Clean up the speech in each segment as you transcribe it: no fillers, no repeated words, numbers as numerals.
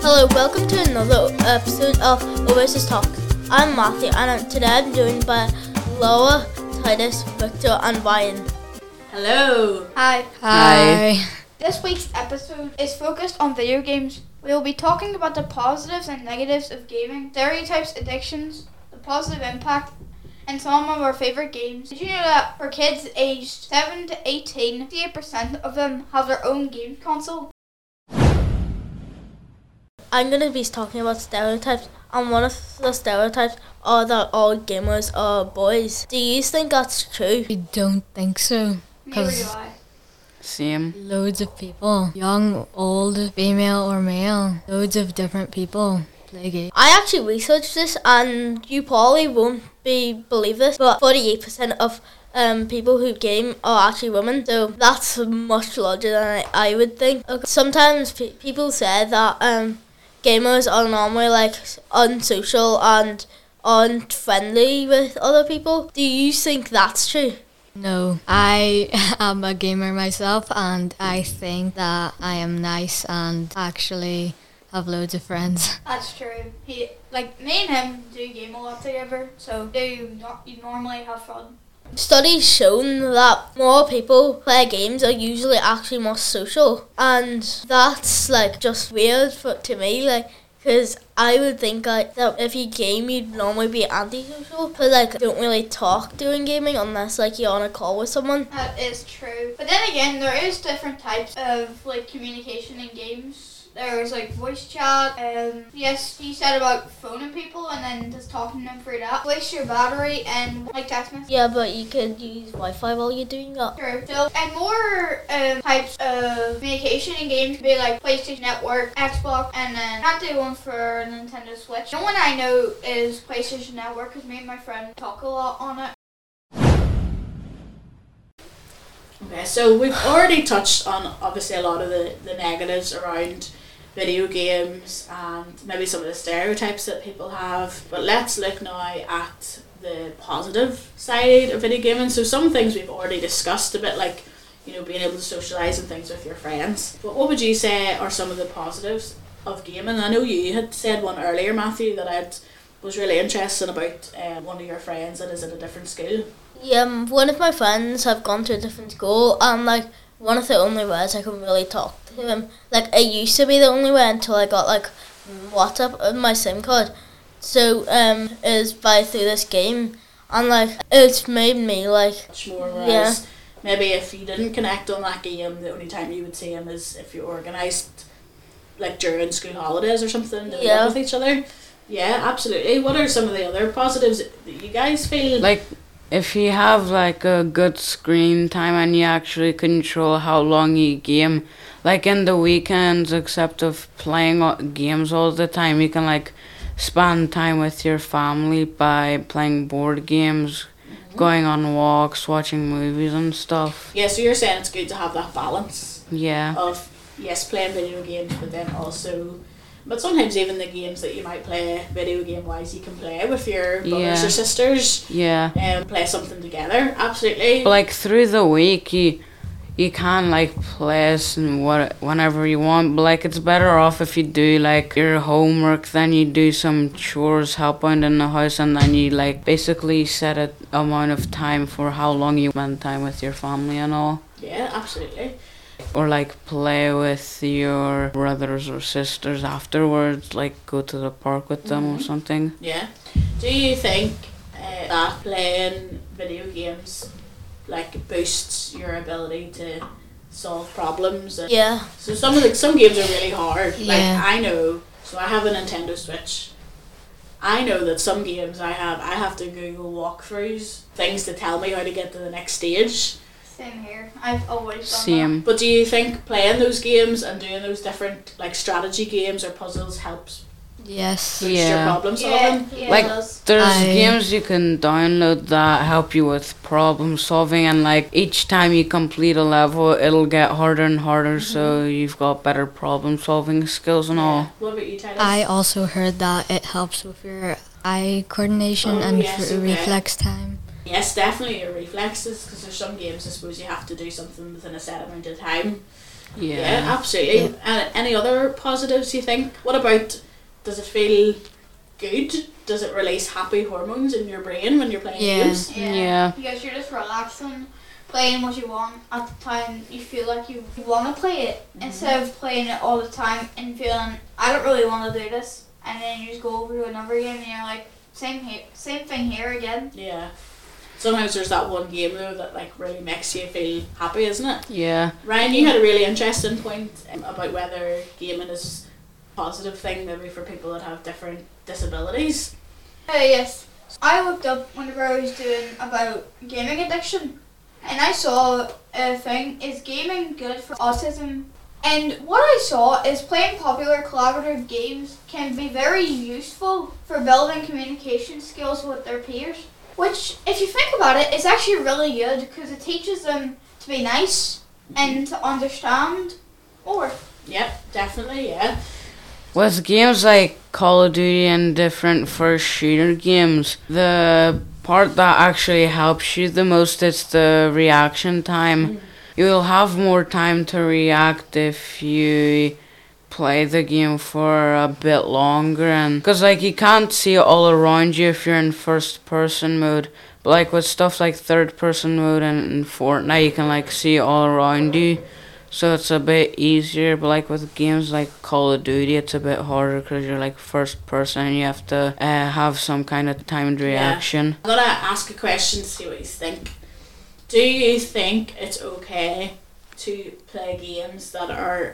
Hello, welcome to another episode of Oasis Talk. I'm Matthew and today I'm joined by Laura, Titus, Victor and Ryan. Hello. Hi. This week's episode is focused on video games. We will be talking about the positives and negatives of gaming, stereotypes, addictions, the positive impact, and some of our favourite games. Did you know that for kids aged 7 to 18, 58% of them have their own game console? I'm going to be talking about stereotypes, and one of the stereotypes are that all gamers are boys. Do you think that's true? I don't think so. Neither do 'Cause I. Same. Loads of people, young, old, female or male, loads of different people play games. I actually researched this, and you probably won't believe this, but 48% of people who game are actually women, so that's much larger than I would think. Sometimes people say that gamers are normally like unsocial and aren't friendly with other people. Do you think that's true? No, I am a gamer myself and I think that I am nice and actually have loads of friends. That's true. Me and him do game a lot together, so you normally have fun. Studies shown that more people play games are usually actually more social, and that's like just weird to me, because I would think that if you game you'd normally be antisocial, but don't really talk during gaming unless you're on a call with someone. That is true. But then again, there is different types of communication in games. There's voice chat, yes, he said about phoning people and then just talking to them through that. Waste your battery and text messages. Yeah, but you could use Wi-Fi while you're doing that. True. So, and more types of communication in games could be PlayStation Network, Xbox, and then can't do one for Nintendo Switch. The one I know is PlayStation Network because me and my friend talk a lot on it. Okay, so we've already touched on obviously a lot of the negatives around video games and maybe some of the stereotypes that people have. But let's look now at the positive side of video gaming. So some things we've already discussed a bit, being able to socialise and things with your friends. But what would you say are some of the positives of gaming? I know you had said one earlier, Matthew, that I was really interested about one of your friends that is at a different school. Yeah, one of my friends have gone to a different school, and one of the only ways I can really talk to him, it used to be the only way until I got WhatsApp on my SIM card. So is through this game, and it's made me much more. Whereas maybe if you didn't connect on that game, the only time you would see him is if you organised during school holidays or something to meet up with each other. Yeah, absolutely. What are some of the other positives that you guys feel? If you have a good screen time and you actually control how long you game, in the weekends, except of playing games all the time, you can spend time with your family by playing board games, going on walks, watching movies and stuff. Yeah, so you're saying it's good to have that balance. Yeah. Of playing video games, but then also. But sometimes even the games that you might play video game wise, you can play with your brothers or sisters. Yeah. And play something together. Absolutely. Through the week, you can play whenever you want. But it's better off if you do your homework, then you do some chores, help out in the house, and then you basically set an amount of time for how long you spend time with your family and all. Yeah, absolutely. Or play with your brothers or sisters afterwards, go to the park with them or something. Yeah. Do you think that playing video games boosts your ability to solve problems? Yeah. So some games are really hard. Yeah. I know. So I have a Nintendo Switch. I know that some games I have to Google walkthroughs, things to tell me how to get to the next stage. Same here. I've always done Same. But do you think playing those games and doing those different strategy games or puzzles helps Yes. boost your problem solving? Yeah, it does. There's games you can download that help you with problem solving, and each time you complete a level it'll get harder and harder, so you've got better problem solving skills and all. What about you, Titus? I also heard that it helps with your eye coordination reflex time. Yes, definitely your reflexes, because there's some games I suppose you have to do something within a set amount of time. Yeah, absolutely. Yeah. And any other positives you think? What about, does it feel good? Does it release happy hormones in your brain when you're playing Yeah. games? Yeah. Because you're just relaxing, playing what you want at the time you feel like you want to play it, instead of playing it all the time and feeling, I don't really want to do this, and then you just go over to another game and you're like, same thing here again. Yeah. Sometimes there's that one game though that like really makes you feel happy, isn't it? Yeah. Ryan, you had a really interesting point about whether gaming is a positive thing maybe for people that have different disabilities. Yes. I looked up whenever I was doing about gaming addiction, and I saw a thing, is gaming good for autism? And what I saw is playing popular collaborative games can be very useful for building communication skills with their peers. Which, if you think about it, is actually really good because it teaches them to be nice and to understand more. Yep, definitely, yeah. With games like Call of Duty and different first shooter games, the part that actually helps you the most is the reaction time. You'll have more time to react if you play the game for a bit longer, and because like you can't see it all around you if you're in first person mode, but like with stuff like third person mode and in Fortnite you can like see it all around you, so it's a bit easier. But like with games like Call of Duty, it's a bit harder because you're like first person and you have to have some kind of timed reaction. I'm gonna ask a question to see what you think. Do you think it's okay to play games that are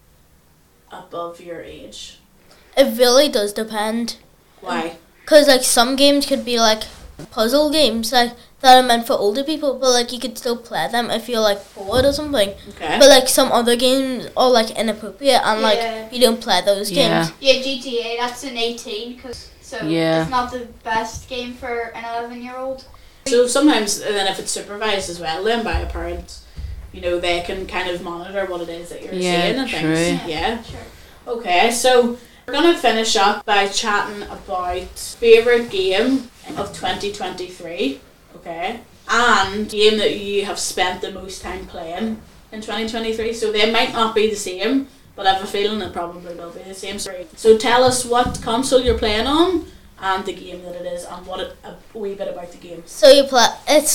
above your age? It really does depend. Why? Because, like, some games could be, like, puzzle games, like, that are meant for older people, but, like, you could still play them if you're, like, bored or something. Okay. But, like, some other games are, like, inappropriate and, Yeah. like, you don't play those Yeah. games. Yeah, GTA, that's an 18, so Yeah. it's not the best game for an 11-year-old. So sometimes, and then if it's supervised as well then by a parent, you know, they can kind of monitor what it is that you're Yeah, seeing and true. things. Yeah. Sure. Okay, so we're gonna finish up by chatting about favourite game of 2023. Okay. And game that you have spent the most time playing in 2023. So they might not be the same, but I have a feeling it probably will be the same. So tell us what console you're playing on and the game that it is, and a wee bit about the game. So you play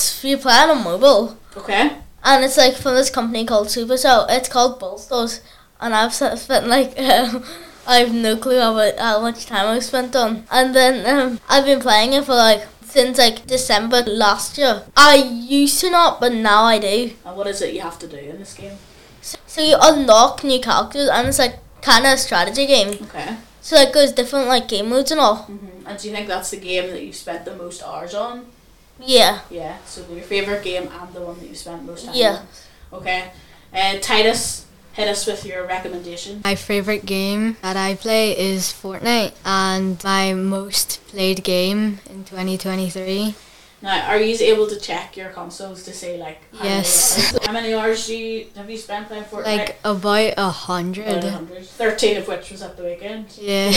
it on mobile, Okay. and it's, like, from this company called Supercell. It's called Bullstars, and I've spent, like, I have no clue how much time I've spent on. And then I've been playing it for, like, since, like, December last year. I used to not, but now I do. And what is it you have to do in this game? So you unlock new characters, and it's, like, kind of a strategy game. Okay. So, like, there's different, like, game modes and all. And do you think that's the game that you've spent the most hours on? Yeah. Yeah. So your favourite game and the one that you spent most time Yeah. on? Okay. Titus, hit us with your recommendation. My favorite game that I play is Fortnite, and my most played game in 2023. Now, are you able to check your consoles to say like Yes. how many hours have you spent playing Fortnite? Like about About 100. 100. 13 of which was at the weekend. Yeah.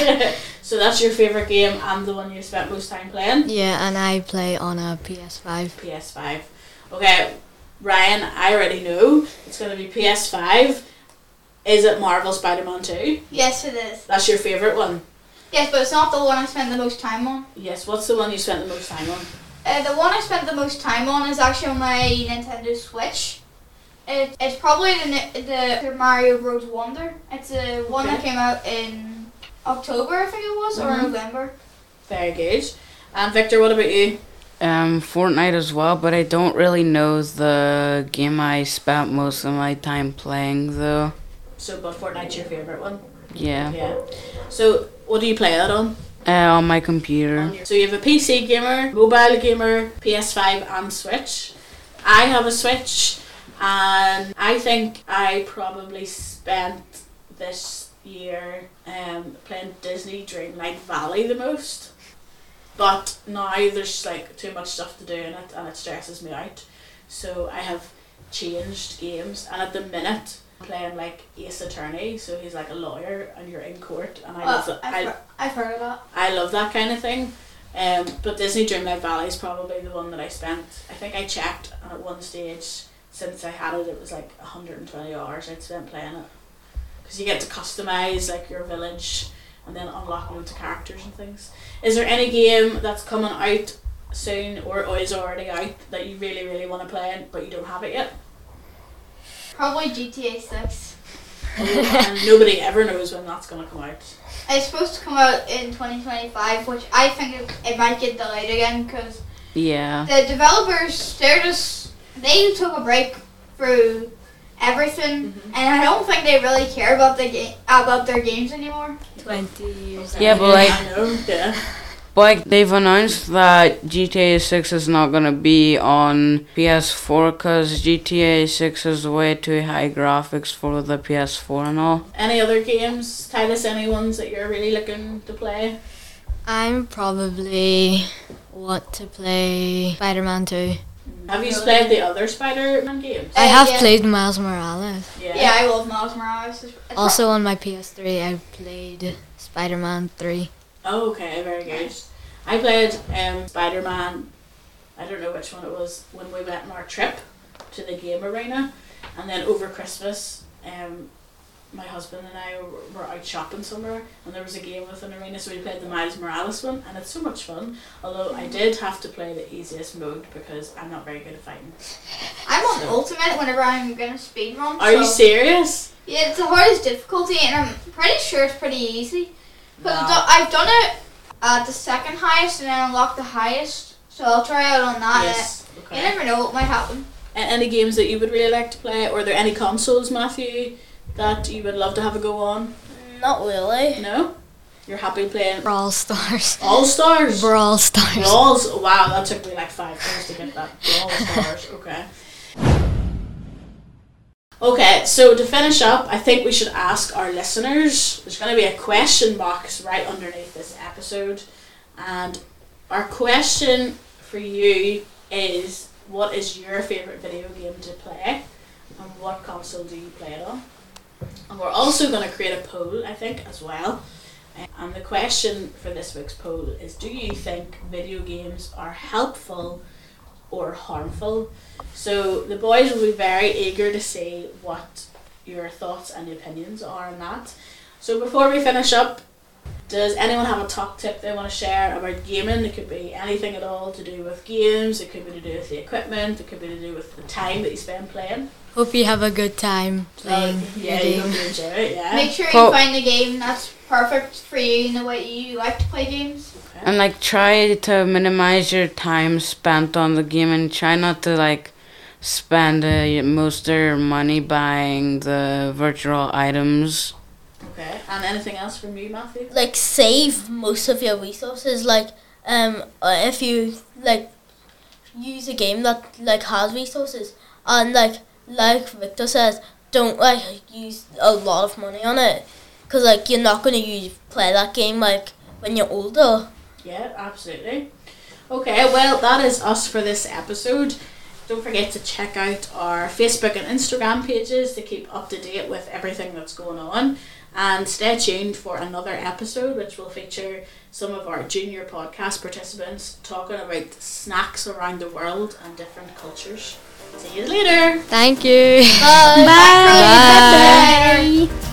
So that's your favourite game and the one you spent most time playing? Yeah, and I play on a PS5. PS5. Okay, Ryan, I already know it's going to be PS5. Is it Marvel Spider-Man 2? Yes, it is. That's your favourite one? Yes, but it's not the one I spent the most time on. Yes, what's the one you spent the most time on? The one I spent the most time on is actually on my Nintendo Switch. It's probably the Super Mario Bros. Wonder. It's the one that came out in October, I think it was, or November. Very good. And Victor, what about you? Fortnite as well, but I don't really know the game I spent most of my time playing though. So, but Fortnite's your favourite one? Yeah. Yeah. So, what do you play that on? On my computer. So you have a PC gamer, mobile gamer, PS5 and Switch. I have a Switch and I think I probably spent this year playing Disney Dreamlight Valley the most. But now there's like too much stuff to do in it and it stresses me out. So I have changed games, and at the minute I'm playing like Ace Attorney, so he's like a lawyer and you're in court, and I love that. I've heard of that. I love that kind of thing. But Disney Dreamlight Valley is probably the one that I spent. I think I checked, and at one stage since I had it, it was like 120 hours I'd spent playing it. Because you get to customise like your village and then unlock loads of characters and things. Is there any game that's coming out soon or is already out that you really, really want to play but you don't have it yet? Probably GTA 6. And nobody ever knows when that's going to come out. It's supposed to come out in 2025, which I think it might get delayed again because Yeah. the developers, they took a break through everything, and I don't think they really care about about their games anymore. 20 years. Yeah, but like, I know, yeah. but like they've announced that GTA 6 is not gonna be on PS4 because GTA 6 is way too high graphics for the PS4 and all. Any other games, Titus, any ones that you're really looking to play? I'm probably want to play Spider-Man 2. Have you played the other Spider-Man games? I have yeah. played Miles Morales. Yeah, I love Miles Morales. Also on my PS3, I played Spider-Man 3. Oh, okay, very good. I played Spider-Man, I don't know which one it was, when we went on our trip to the game arena, and then over Christmas, my husband and I were out shopping somewhere, and there was a game with an arena, so we played the Miles Morales one, and it's so much fun. Although I did have to play the easiest mode because I'm not very good at fighting. I'm on Ultimate whenever I'm gonna speedrun. Are you serious? Yeah, it's the hardest difficulty, and I'm pretty sure it's pretty easy. But Wow. I've done it at the second highest, and then unlocked the highest. So I'll try out on that. Yes. You Okay. never know what might happen. Any games that you would really like to play, or are there any consoles, Matthew, that you would love to have a go on? Not really. No? You're happy playing Brawl Stars. All Stars? Brawl Stars. Brawls? Wow, that took me like 5 years to get that. Brawl Stars, okay. Okay, so to finish up, I think we should ask our listeners. There's going to be a question box right underneath this episode. And our question for you is, what is your favourite video game to play? And what console do you play it on? And we're also going to create a poll, I think, as well. And the question for this week's poll is, do you think video games are helpful or harmful? So the boys will be very eager to see what your thoughts and opinions are on that. So before we finish up, does anyone have a top tip they want to share about gaming? It could be anything at all to do with games, it could be to do with the equipment, it could be to do with the time that you spend playing. Hope you have a good time playing Yeah, your you game. hope you enjoy it, yeah. Make sure Well- you find a game that's perfect for you in the way you like to play games. Okay. And like try to minimize your time spent on the game and try not to like spend most of your money buying the virtual items. Okay, and anything else from you, Matthew? Like, save most of your resources. Like, if you like use a game that like has resources, and like Victor says, don't like use a lot of money on it, because like you're not gonna play that game like when you're older. Yeah, absolutely. Okay, well, that is us for this episode. Don't forget to check out our Facebook and Instagram pages to keep up to date with everything that's going on. And stay tuned for another episode, which will feature some of our junior podcast participants talking about snacks around the world and different cultures. See you later. Thank you. Bye. Bye. Bye.